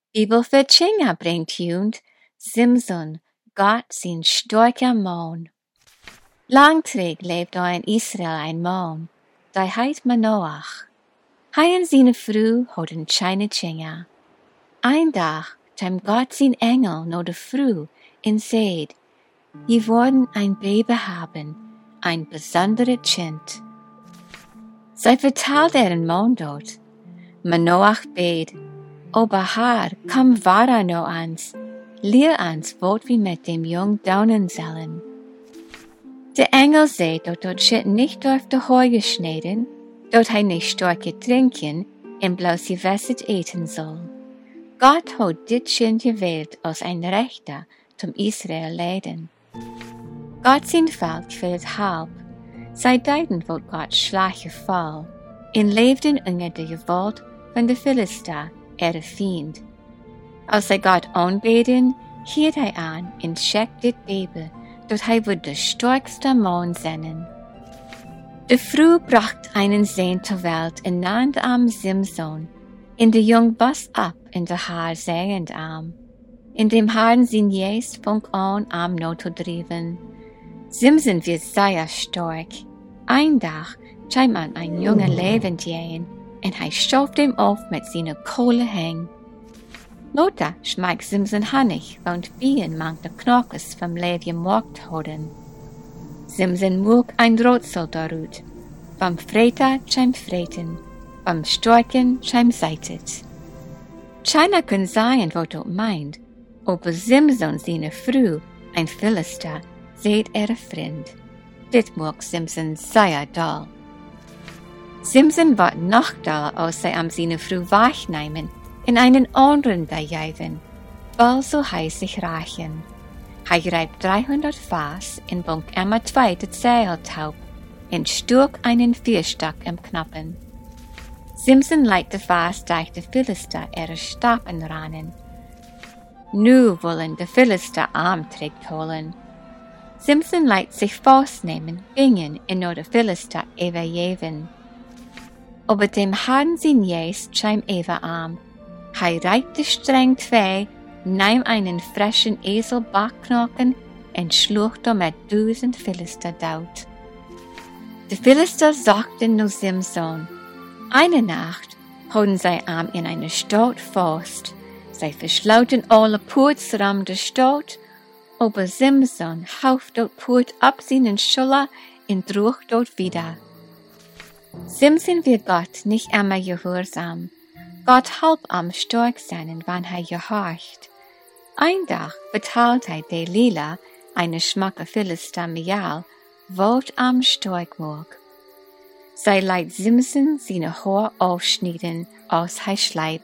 Bibel für Chinga bringt Jund, Simson, Gott sin starker Mann. Langträg lebt in Israel ein Mann, der heit Manoach. Hei und seine Frau hoden keine Chinga. Ein Tag kam Gott sin Engel no de Frau und seid, je worden ein Baby haben, ein besonderes Kind. Zij vertelt een Mann dort. Manoach bet, aber Herr, komm wahrer no ans, lehr ans, wat wir mit dem Jung daunen sollen. Der Engel sagt, dort shit nicht auf der Heu geschnitten, dort hij nicht starke trinken, und bloß gewässert eten soll. Gott hat dit Kind gewählt als ein Rechter zum Israel leiden. Gott sein Volk für das Halb, zij deuten wat Gott schlechte Fall, en leefden onder de gewalt van de Philister, Feind. Als zij God aanbeden, hield hij aan en schickt dit baby, dat hij wordt de sterkste man zijn. De vrouw bracht einen Sohn zur Welt en nannte am Simson, en de jong was ab in de haar zeigend arm. In dem Herrn sin Jeest funk an am Noto driven. Simson wird sehr stark. Ein Tag kam an ein junger lebend jähen, en hij schof dem auf mit seiner Kohle häng. Nota schmeigt Simson Honig, und Bien mangt de Knockes vom Leib gemorgt hoden. Simson mug ein Rotzel darut. Vom Freter scheim Freten, vom Storken scheim Seitet. Keiner kann sagen, wat dat meint, aber Simson seine Frau, ein Philister, seht Freund. Dit mag Simson sehr doll. Simson war noch doller, als hij am seine Frau wegnehmen, in einen anderen begeben, bald so heiß sich rächen. Hij greift 300 Fass in bunk immer zweite Zeiltaub, und sturk einen Vierstock im Knappen. Simson leitet de Fass durch de Philister Stappen ranen. Nu wollen de Philister Armträgt holen. Simson leitet sich festnehmen, bingen in de Philister übergeben. Aber dem Herrn sin Jeest scheim Arm. Hij reibte streng zwei, nahm einen frischen Esel-Backknochen und schlug damit 1000 Philister daut. Die Philister sagten nu Simson, eine Nacht hoden zij Arm in eine Stadt fast. Zij verschlauten alle Ports ram de Stadt, aber Simson hauft dort Port ab seinen Schulter und trug dort wieder. Simson wird Gott nicht immer gehorsam. Gott halb am stark sein, wann er gehorcht. Ein Tag betalt er Delila, eine schmacke Philister Mial, wat am stark mag. Zij leidt Simson seine Haar aufschneiden aus hij Schleib.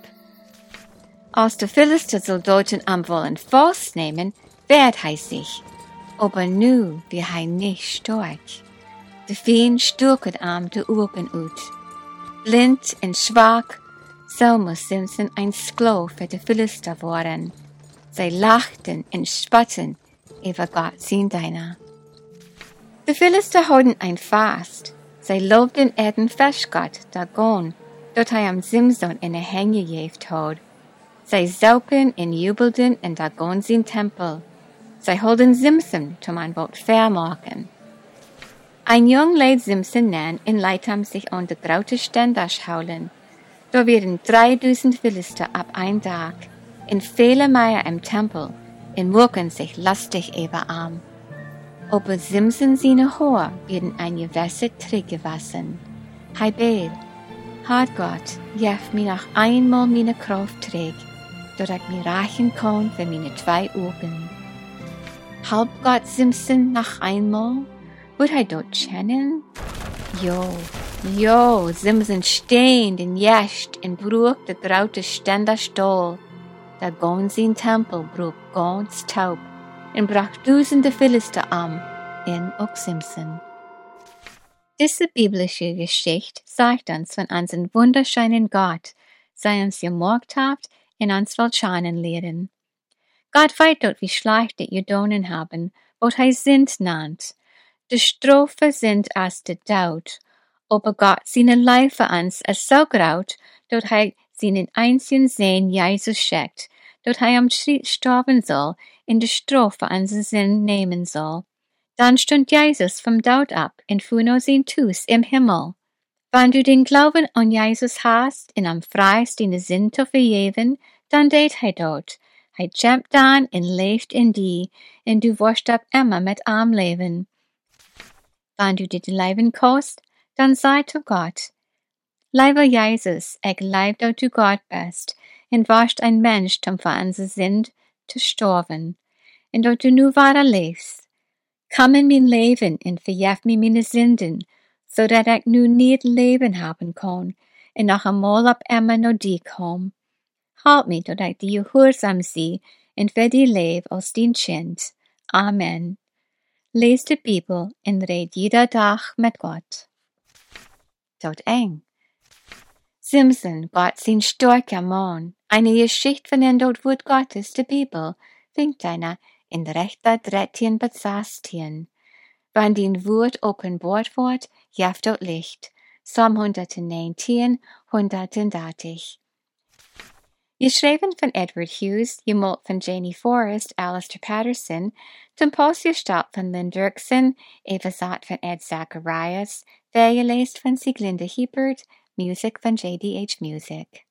Als de Philister Soldaten am wollen festnehmen, wehrt hij sich. Aber nu wird hij nicht stark. De Feind sturket am de Augen ut. Blind und schwach, so muss Simson ein Sklav für de Philister worden. Zij lachten und spotten über Gott sein Diener. De Philister houden ein Fast. Zij lobten den Fischgott, Dagon, dort hij am Simson in de Hänge gejeft had. Zij saupen und jubelten in Dagon sein Tempel. Zij holden Simson zum ein Wort vermachen. Ein Jung lädt Simson nen und leitet ham sich an de graute Ständer schaulen. Da werden 3000 Philister ab ein Tag, in viele Meier im Tempel, und mucken sich lustig über Arm. Aber Simson seine Haar werden ein Gewässer träggewassen. Hij bet, Herr Gott, jef mir noch einmal meine Kraft träg, dat ich mir reichen kann für meine 2 Augen. Halb Gott Simson noch einmal? Wird er dort kennen? Jo, Simson stehend und jescht und brug de graute Ständer Stahl. Der ganze Tempel brug ganz taub und brach 1000 Philister am, in auch Simson. Diese biblische Geschichte sagt uns von unserem wunderschönen Gott, sei uns gemerkt habt und uns Weltscheinen lehren. Gott weiß dort, wie schlecht die Judonen haben, was er sind nannt. Die Strophe sind als de Daut, aber Gott seine Leib für uns ist so graut, dass er seinen einzigen Sohn Jesus schickt, dat hij sterven zal in de strafe aan zijn zin nemen zal. Dan stond Jezus vom Dood ab en fuhr zijn Tuus im Himmel. Wann du den Glauben an Jesus hast en am freist in de zin te vergeven, dan deed hij dat. Hij kämpt dan en leeft in die, en du wirst ab immer met am leven. Wann du dit leven kost, dan sei zu Gott. Leibe Jesus, ik leib dat du Gott bist, en warst ein Mensch om voor onze zin te sterven, en dat du nu ware leefst. Kom in mijn leven en vergeef me mijn zinden, zodat ik nu niet leven hebben kan, en nog eenmaal op immer naar die kom. Halt me dat ik die gehoorzaam zie, en voor die leef als dien kind. Amen. Lees de Bibel en red jeder dag met God. Tot eng. Simson, Gott sin starker Mann. Eine Geschichte von den Wort Gottes, der Bibel, fängt einer in rechter 13 bis 16. Wann den Wort offenbart wird, jaft dort Licht. Psalm 119, 130. Geschrieben von Edward Hughes, gemalt von Janie Forrest, Alistair Patterson, zum Postgestalt von Lynn Dirksen, übersetzt von Ed Zacharias, vergelesen von Sieglinde Hiebert, Music von JDH Music.